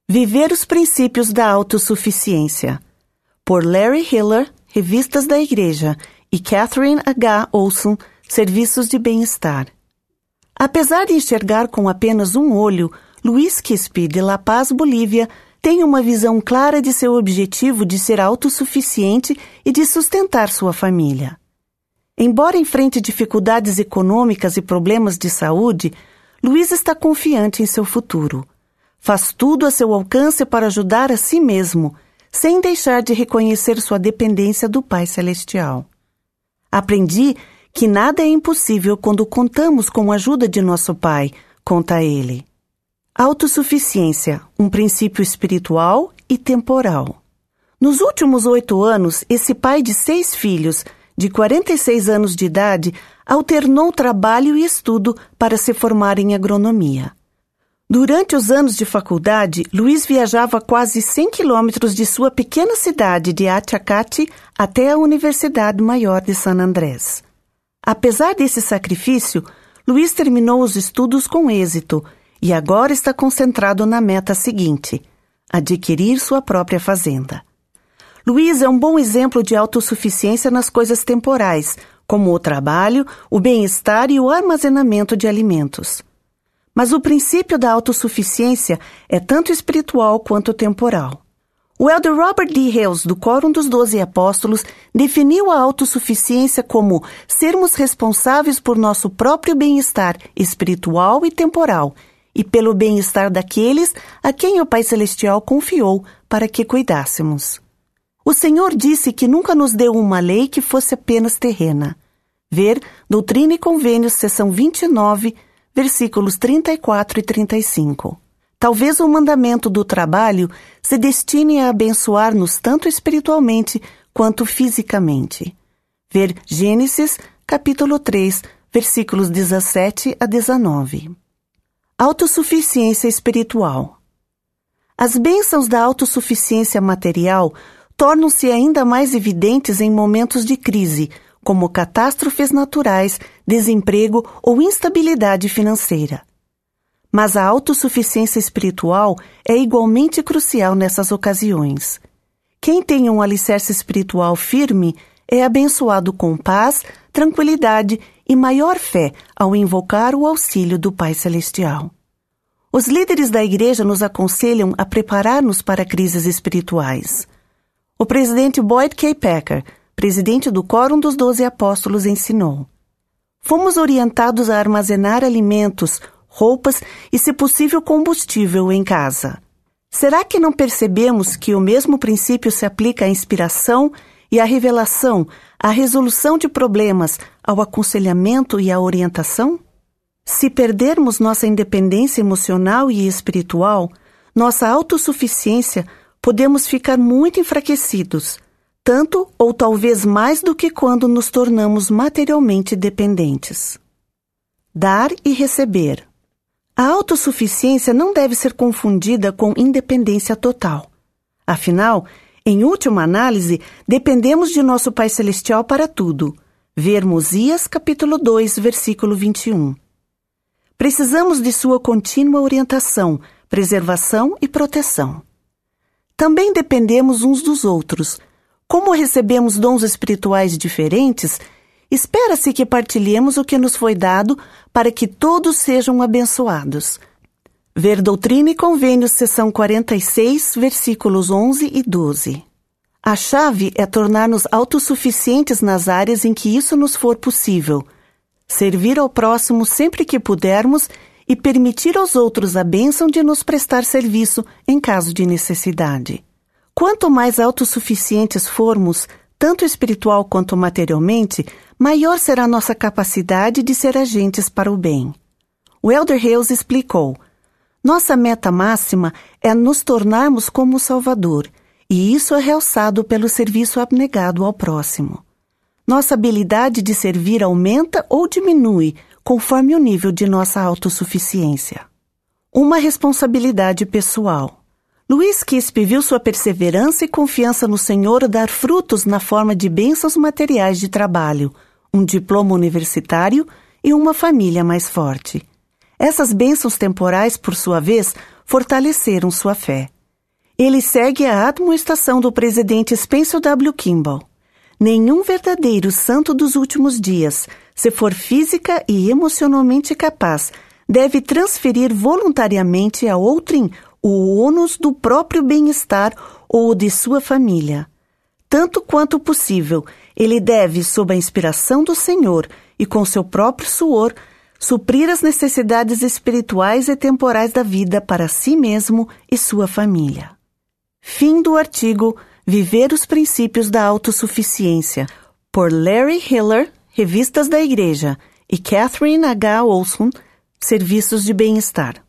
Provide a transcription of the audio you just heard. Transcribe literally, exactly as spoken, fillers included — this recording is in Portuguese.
Viver os princípios da autossuficiência. Por Larry Hiller, Revistas da Igreja, e Catherine H. Olson, Serviços de Bem-Estar. Apesar de enxergar com apenas um olho, Luiz Quispe, de La Paz, Bolívia, tem uma visão clara de seu objetivo de ser autossuficiente e de sustentar sua família. Embora enfrente dificuldades econômicas e problemas de saúde, Luiz está confiante em seu futuro. Faz tudo a seu alcance para ajudar a si mesmo, sem deixar de reconhecer sua dependência do Pai Celestial. Aprendi que nada é impossível quando contamos com a ajuda de nosso Pai, conta ele. Autossuficiência, um princípio espiritual e temporal. Nos últimos oito anos, esse pai de seis filhos, de quarenta e seis anos de idade, alternou trabalho e estudo para se formar em agronomia. Durante os anos de faculdade, Luiz viajava quase cem quilômetros de sua pequena cidade de Atiacate até a Universidade Maior de San Andrés. Apesar desse sacrifício, Luiz terminou os estudos com êxito e agora está concentrado na meta seguinte: adquirir sua própria fazenda. Luiz é um bom exemplo de autossuficiência nas coisas temporais, como o trabalho, o bem-estar e o armazenamento de alimentos. Mas o princípio da autossuficiência é tanto espiritual quanto temporal. O elder Robert D. Hales, do Quórum dos Doze Apóstolos, definiu a autossuficiência como sermos responsáveis por nosso próprio bem-estar espiritual e temporal e pelo bem-estar daqueles a quem o Pai Celestial confiou para que cuidássemos. O Senhor disse que nunca nos deu uma lei que fosse apenas terrena. Ver Doutrina e Convênios, seção vinte e nove, versículos trinta e quatro e trinta e cinco. Talvez o mandamento do trabalho se destine a abençoar-nos tanto espiritualmente quanto fisicamente. Ver Gênesis, capítulo três, versículos dezessete a dezenove. Autossuficiência espiritual. As bênçãos da autossuficiência material tornam-se ainda mais evidentes em momentos de crise, como catástrofes naturais, desemprego ou instabilidade financeira. Mas a autossuficiência espiritual é igualmente crucial nessas ocasiões. Quem tem um alicerce espiritual firme é abençoado com paz, tranquilidade e maior fé ao invocar o auxílio do Pai Celestial. Os líderes da igreja nos aconselham a preparar-nos para crises espirituais. O presidente Boyd K. Packer, presidente do Quórum dos Doze Apóstolos, ensinou: fomos orientados a armazenar alimentos, roupas e, se possível, combustível em casa. Será que não percebemos que o mesmo princípio se aplica à inspiração e à revelação, à resolução de problemas, ao aconselhamento e à orientação? Se perdermos nossa independência emocional e espiritual, nossa autossuficiência, podemos ficar muito enfraquecidos, tanto ou talvez mais do que quando nos tornamos materialmente dependentes. Dar e receber. A autossuficiência não deve ser confundida com independência total. Afinal, em última análise, dependemos de nosso Pai Celestial para tudo. Ver Mosias, capítulo dois, versículo vinte e um. Precisamos de sua contínua orientação, preservação e proteção. Também dependemos uns dos outros. Como recebemos dons espirituais diferentes, espera-se que partilhemos o que nos foi dado para que todos sejam abençoados. Ver Doutrina e Convênios, seção quarenta e seis, versículos onze e doze. A chave é tornar-nos autossuficientes nas áreas em que isso nos for possível, servir ao próximo sempre que pudermos e permitir aos outros a bênção de nos prestar serviço em caso de necessidade. Quanto mais autossuficientes formos, tanto espiritual quanto materialmente, maior será nossa capacidade de ser agentes para o bem. O elder Hales explicou: nossa meta máxima é nos tornarmos como o Salvador, e isso é realçado pelo serviço abnegado ao próximo. Nossa habilidade de servir aumenta ou diminui conforme o nível de nossa autossuficiência. Uma responsabilidade pessoal. Luiz Quispe viu sua perseverança e confiança no Senhor dar frutos na forma de bênçãos materiais de trabalho, um diploma universitário e uma família mais forte. Essas bênçãos temporais, por sua vez, fortaleceram sua fé. Ele segue a admoestação do presidente Spencer W. Kimball. Nenhum verdadeiro santo dos últimos dias, se for física e emocionalmente capaz, deve transferir voluntariamente a outrem o ônus do próprio bem-estar ou de sua família. Tanto quanto possível, ele deve, sob a inspiração do Senhor e com seu próprio suor, suprir as necessidades espirituais e temporais da vida para si mesmo e sua família. Fim do artigo Viver os Princípios da Autossuficiência, por Larry Hiller, Revistas da Igreja, e Catherine H. Olson, Serviços de Bem-Estar.